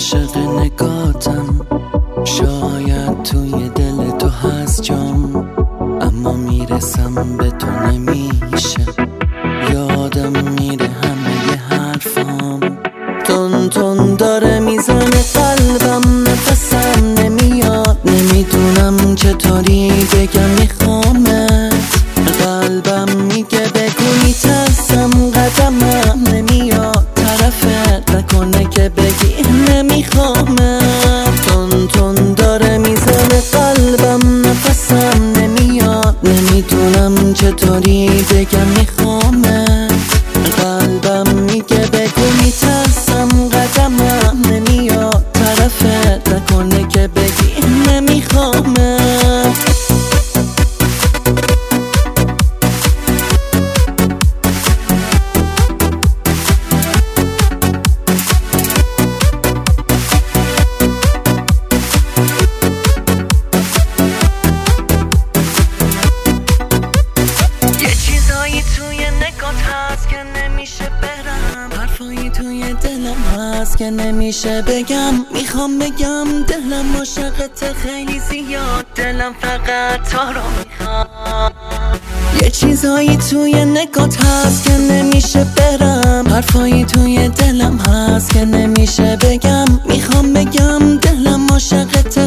عاشق نگاتم، شاید توی دل تو هست جام، اما میرسم به تو نمیشه. یادم میره همه حرفام، تون تون داره میزنه قلبم، نفسم نمیاد، نمیدونم چطوری بگم میخوامت. قلبم میگه بگو میترسم، قدمم نمیاد طرفت، نکنه که بگی نمیخوامت. تون تون داره میزنه قلبم، نفسم نمیاد، نمیدونم چطوری بگم میخوامت. قلبم میگه بگو میترسم، قدمم نمیاد طرفت، نکنه که بگی نمیخوامت. حرفایی توی دلم هست که نمیشه بگم، میخوام بگم دلم عاشقت خیلی زیاد، دلم فقط تو رو میخوام. یه چیزایی توی نگات هست که نمیشه برم، حرفایی توی دلم هست که نمیشه بگم، میخوام بگم دلم عاشقت